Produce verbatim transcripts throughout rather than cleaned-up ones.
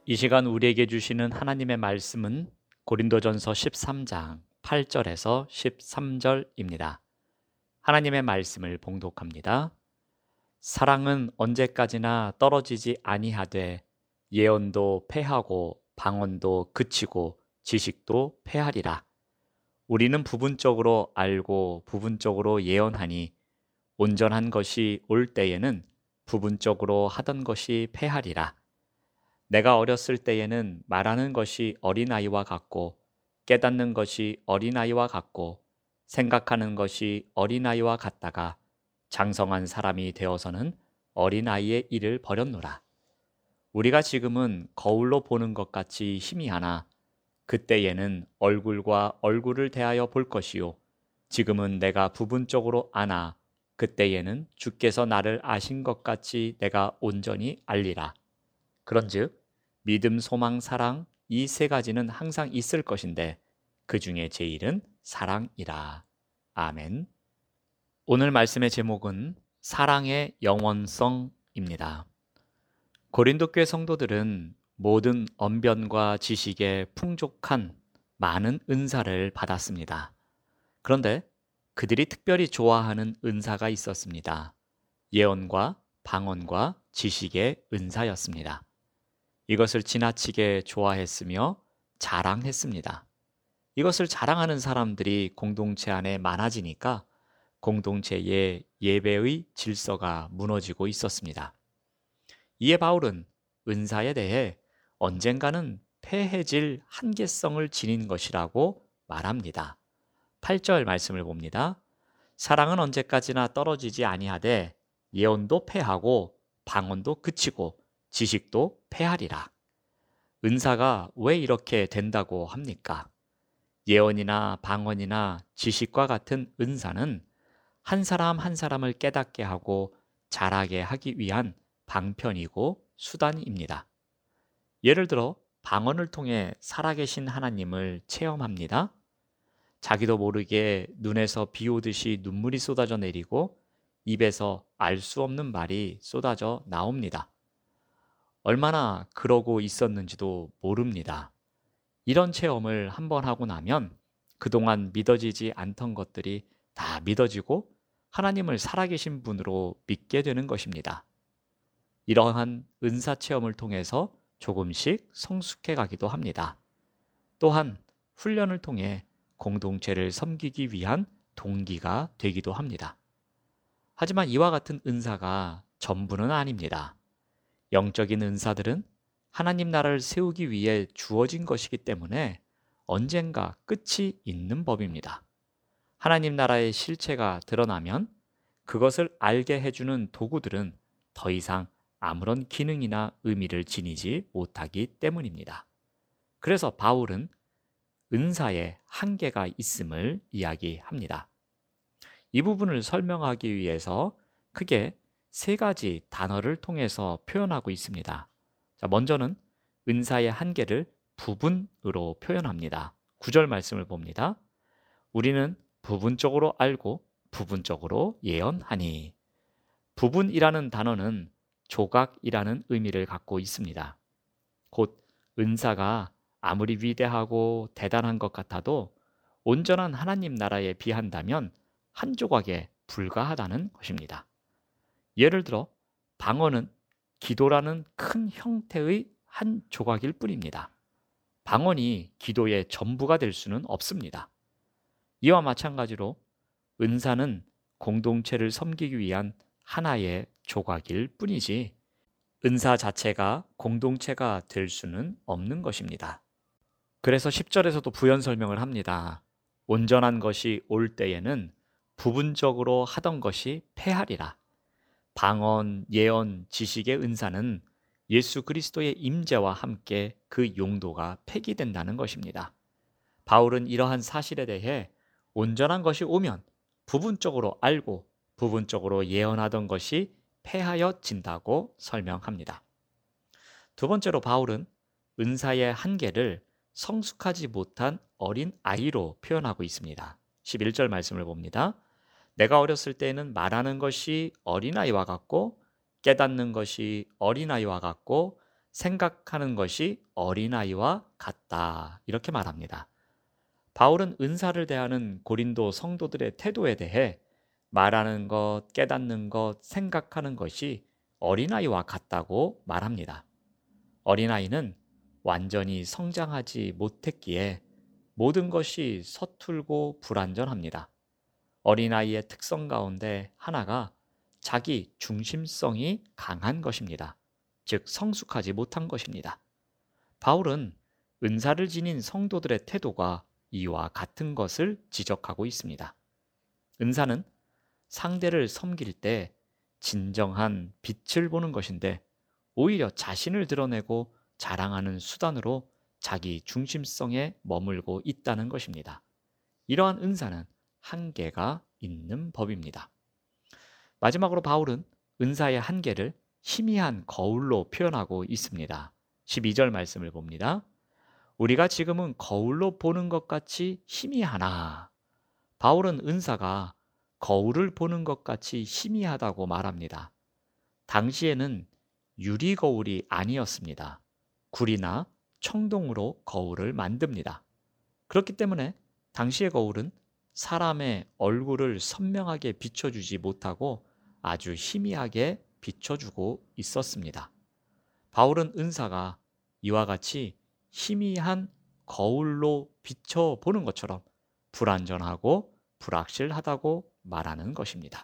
이 시간 우리에게 주시는 하나님의 말씀은 고린도전서 십삼 장 팔 절에서 십삼 절입니다. 하나님의 말씀을 봉독합니다. 사랑은 언제까지나 떨어지지 아니하되 예언도 패하고 방언도 그치고 지식도 패하리라. 우리는 부분적으로 알고 부분적으로 예언하니 온전한 것이 올 때에는 부분적으로 하던 것이 패하리라. 내가 어렸을 때에는 말하는 것이 어린아이와 같고 깨닫는 것이 어린아이와 같고 생각하는 것이 어린아이와 같다가 장성한 사람이 되어서는 어린아이의 일을 버렸노라. 우리가 지금은 거울로 보는 것 같이 희미하나 그때에는 얼굴과 얼굴을 대하여 볼 것이요 지금은 내가 부분적으로 아나 그때에는 주께서 나를 아신 것 같이 내가 온전히 알리라. 그런즉 믿음, 소망, 사랑 이 세 가지는 항상 있을 것인데 그 중에 제일은 사랑이라. 아멘. 오늘 말씀의 제목은 사랑의 영원성입니다. 고린도 교회 성도들은 모든 언변과 지식에 풍족한 많은 은사를 받았습니다. 그런데 그들이 특별히 좋아하는 은사가 있었습니다. 예언과 방언과 지식의 은사였습니다. 이것을 지나치게 좋아했으며 자랑했습니다. 이것을 자랑하는 사람들이 공동체 안에 많아지니까 공동체의 예배의 질서가 무너지고 있었습니다. 이에 바울은 은사에 대해 언젠가는 패해질 한계성을 지닌 것이라고 말합니다. 팔 절 말씀을 봅니다. 사랑은 언제까지나 떨어지지 아니하되 예언도 패하고 방언도 그치고 지식도 패하리라. 은사가 왜 이렇게 된다고 합니까? 예언이나 방언이나 지식과 같은 은사는 한 사람 한 사람을 깨닫게 하고 자라게 하기 위한 방편이고 수단입니다. 예를 들어 방언을 통해 살아계신 하나님을 체험합니다. 자기도 모르게 눈에서 비 오듯이 눈물이 쏟아져 내리고 입에서 알 수 없는 말이 쏟아져 나옵니다. 얼마나 그러고 있었는지도 모릅니다. 이런 체험을 한번 하고 나면 그동안 믿어지지 않던 것들이 다 믿어지고 하나님을 살아계신 분으로 믿게 되는 것입니다. 이러한 은사 체험을 통해서 조금씩 성숙해 가기도 합니다. 또한 훈련을 통해 공동체를 섬기기 위한 동기가 되기도 합니다. 하지만 이와 같은 은사가 전부는 아닙니다. 영적인 은사들은 하나님 나라를 세우기 위해 주어진 것이기 때문에 언젠가 끝이 있는 법입니다. 하나님 나라의 실체가 드러나면 그것을 알게 해주는 도구들은 더 이상 아무런 기능이나 의미를 지니지 못하기 때문입니다. 그래서 바울은 은사에 한계가 있음을 이야기합니다. 이 부분을 설명하기 위해서 크게 세 가지 단어를 통해서 표현하고 있습니다. 자, 먼저는 은사의 한계를 부분으로 표현합니다. 구 절 말씀을 봅니다. 우리는 부분적으로 알고 부분적으로 예언하니. 부분이라는 단어는 조각이라는 의미를 갖고 있습니다. 곧 은사가 아무리 위대하고 대단한 것 같아도 온전한 하나님 나라에 비한다면 한 조각에 불과하다는 것입니다. 예를 들어 방언은 기도라는 큰 형태의 한 조각일 뿐입니다. 방언이 기도의 전부가 될 수는 없습니다. 이와 마찬가지로 은사는 공동체를 섬기기 위한 하나의 조각일 뿐이지 은사 자체가 공동체가 될 수는 없는 것입니다. 그래서 십 절에서도 부연 설명을 합니다. 온전한 것이 올 때에는 부분적으로 하던 것이 패하리라. 방언, 예언, 지식의 은사는 예수 그리스도의 임재와 함께 그 용도가 폐기된다는 것입니다. 바울은 이러한 사실에 대해 온전한 것이 오면 부분적으로 알고 부분적으로 예언하던 것이 패하여진다고 설명합니다. 두 번째로 바울은 은사의 한계를 성숙하지 못한 어린 아이로 표현하고 있습니다. 십일 절 말씀을 봅니다. 내가 어렸을 때에는 말하는 것이 어린아이와 같고 깨닫는 것이 어린아이와 같고 생각하는 것이 어린아이와 같다. 이렇게 말합니다. 바울은 은사를 대하는 고린도 성도들의 태도에 대해 말하는 것, 깨닫는 것, 생각하는 것이 어린아이와 같다고 말합니다. 어린아이는 완전히 성장하지 못했기에 모든 것이 서툴고 불완전합니다. 어린아이의 특성 가운데 하나가 자기 중심성이 강한 것입니다. 즉, 성숙하지 못한 것입니다. 바울은 은사를 지닌 성도들의 태도가 이와 같은 것을 지적하고 있습니다. 은사는 상대를 섬길 때 진정한 빛을 보는 것인데 오히려 자신을 드러내고 자랑하는 수단으로 자기 중심성에 머물고 있다는 것입니다. 이러한 은사는 한계가 있는 법입니다. 마지막으로 바울은 은사의 한계를 희미한 거울로 표현하고 있습니다. 십이 절 말씀을 봅니다. 우리가 지금은 거울로 보는 것 같이 희미하나. 바울은 은사가 거울을 보는 것 같이 희미하다고 말합니다. 당시에는 유리 거울이 아니었습니다. 구리나 청동으로 거울을 만듭니다. 그렇기 때문에 당시의 거울은 사람의 얼굴을 선명하게 비춰주지 못하고 아주 희미하게 비춰주고 있었습니다. 바울은 은사가 이와 같이 희미한 거울로 비춰보는 것처럼 불완전하고 불확실하다고 말하는 것입니다.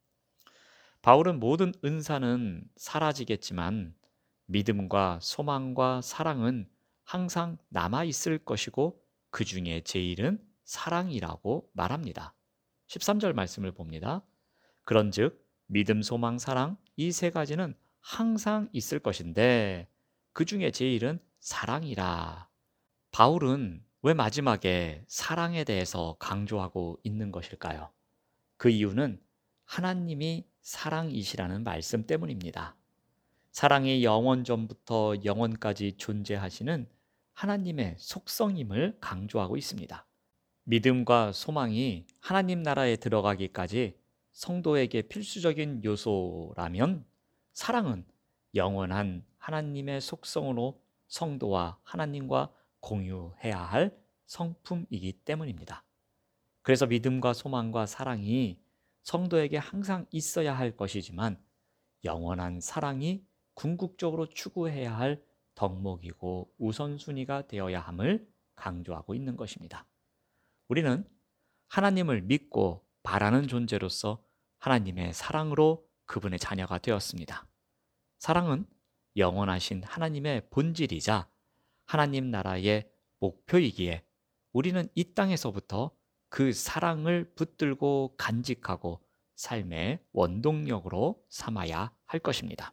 바울은 모든 은사는 사라지겠지만 믿음과 소망과 사랑은 항상 남아있을 것이고 그 중에 제일은 사랑이라고 말합니다. 십삼 절 말씀을 봅니다. 그런즉 믿음, 소망, 사랑 이 세 가지는 항상 있을 것인데 그 중에 제일은 사랑이라. 바울은 왜 마지막에 사랑에 대해서 강조하고 있는 것일까요? 그 이유는 하나님이 사랑이시라는 말씀 때문입니다. 사랑이 영원 전부터 영원까지 존재하시는 하나님의 속성임을 강조하고 있습니다. 믿음과 소망이 하나님 나라에 들어가기까지 성도에게 필수적인 요소라면 사랑은 영원한 하나님의 속성으로 성도와 하나님과 공유해야 할 성품이기 때문입니다. 그래서 믿음과 소망과 사랑이 성도에게 항상 있어야 할 것이지만 영원한 사랑이 궁극적으로 추구해야 할 덕목이고 우선순위가 되어야 함을 강조하고 있는 것입니다. 우리는 하나님을 믿고 바라는 존재로서 하나님의 사랑으로 그분의 자녀가 되었습니다. 사랑은 영원하신 하나님의 본질이자 하나님 나라의 목표이기에 우리는 이 땅에서부터 그 사랑을 붙들고 간직하고 삶의 원동력으로 삼아야 할 것입니다.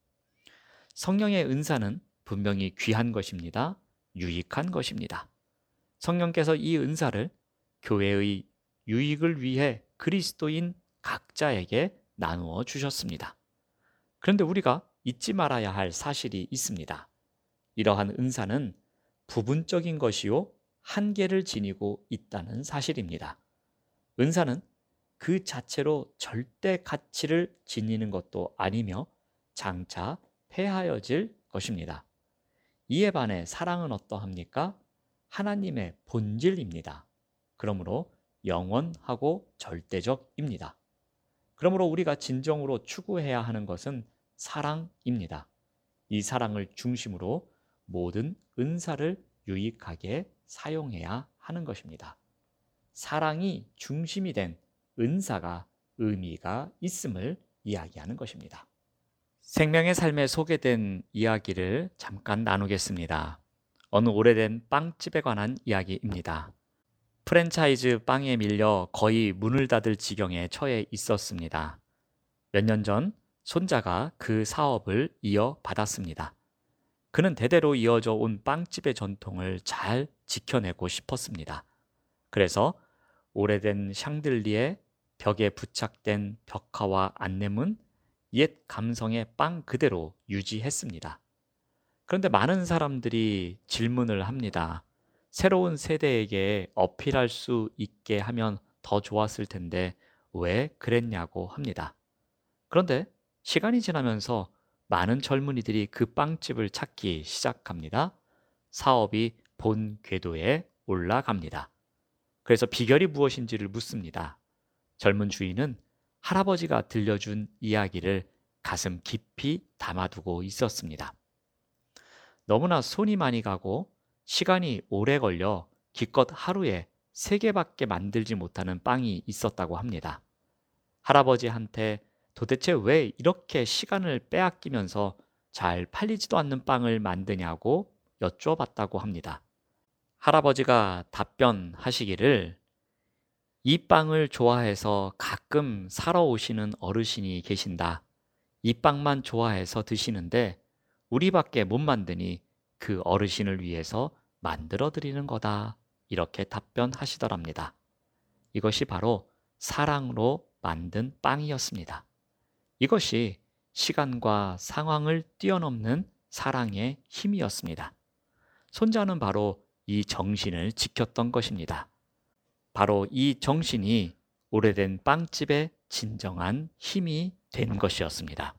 성령의 은사는 분명히 귀한 것입니다. 유익한 것입니다. 성령께서 이 은사를 교회의 유익을 위해 그리스도인 각자에게 나누어 주셨습니다. 그런데 우리가 잊지 말아야 할 사실이 있습니다. 이러한 은사는 부분적인 것이요 한계를 지니고 있다는 사실입니다. 은사는 그 자체로 절대 가치를 지니는 것도 아니며 장차 폐하여질 것입니다. 이에 반해 사랑은 어떠합니까? 하나님의 본질입니다. 그러므로 영원하고 절대적입니다. 그러므로 우리가 진정으로 추구해야 하는 것은 사랑입니다. 이 사랑을 중심으로 모든 은사를 유익하게 사용해야 하는 것입니다. 사랑이 중심이 된 은사가 의미가 있음을 이야기하는 것입니다. 생명의 삶에 소개된 이야기를 잠깐 나누겠습니다. 어느 오래된 빵집에 관한 이야기입니다. 프랜차이즈 빵에 밀려 거의 문을 닫을 지경에 처해 있었습니다. 몇 년 전 손자가 그 사업을 이어받았습니다. 그는 대대로 이어져 온 빵집의 전통을 잘 지켜내고 싶었습니다. 그래서 오래된 샹들리에 벽에 부착된 벽화와 안내문, 옛 감성의 빵 그대로 유지했습니다. 그런데 많은 사람들이 질문을 합니다. 새로운 세대에게 어필할 수 있게 하면 더 좋았을 텐데 왜 그랬냐고 합니다. 그런데 시간이 지나면서 많은 젊은이들이 그 빵집을 찾기 시작합니다. 사업이 본 궤도에 올라갑니다. 그래서 비결이 무엇인지를 묻습니다. 젊은 주인은 할아버지가 들려준 이야기를 가슴 깊이 담아두고 있었습니다. 너무나 손이 많이 가고 시간이 오래 걸려 기껏 하루에 세 개밖에 만들지 못하는 빵이 있었다고 합니다. 할아버지한테 도대체 왜 이렇게 시간을 빼앗기면서 잘 팔리지도 않는 빵을 만드냐고 여쭈어봤다고 합니다. 할아버지가 답변하시기를 이 빵을 좋아해서 가끔 사러 오시는 어르신이 계신다. 이 빵만 좋아해서 드시는데 우리밖에 못 만드니 그 어르신을 위해서 만들어 드리는 거다. 이렇게 답변하시더랍니다. 이것이 바로 사랑으로 만든 빵이었습니다. 이것이 시간과 상황을 뛰어넘는 사랑의 힘이었습니다. 손자는 바로 이 정신을 지켰던 것입니다. 바로 이 정신이 오래된 빵집의 진정한 힘이 된 것이었습니다.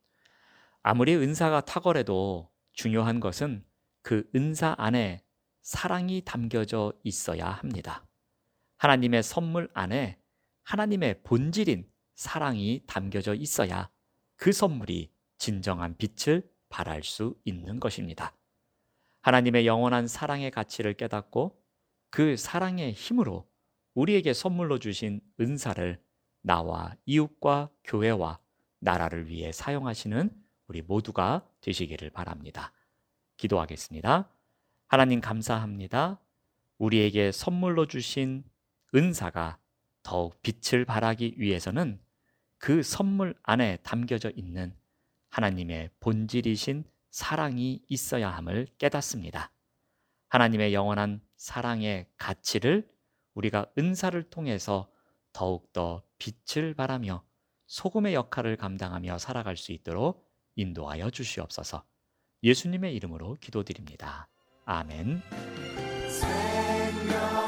아무리 은사가 탁월해도 중요한 것은 그 은사 안에 사랑이 담겨져 있어야 합니다. 하나님의 선물 안에 하나님의 본질인 사랑이 담겨져 있어야 그 선물이 진정한 빛을 발할 수 있는 것입니다. 하나님의 영원한 사랑의 가치를 깨닫고 그 사랑의 힘으로 우리에게 선물로 주신 은사를 나와 이웃과 교회와 나라를 위해 사용하시는 우리 모두가 되시기를 바랍니다. 기도하겠습니다. 하나님 감사합니다. 우리에게 선물로 주신 은사가 더욱 빛을 발하기 위해서는 그 선물 안에 담겨져 있는 하나님의 본질이신 사랑이 있어야 함을 깨닫습니다. 하나님의 영원한 사랑의 가치를 우리가 은사를 통해서 더욱더 빛을 발하며 소금의 역할을 감당하며 살아갈 수 있도록 인도하여 주시옵소서. 예수님의 이름으로 기도드립니다. 아멘.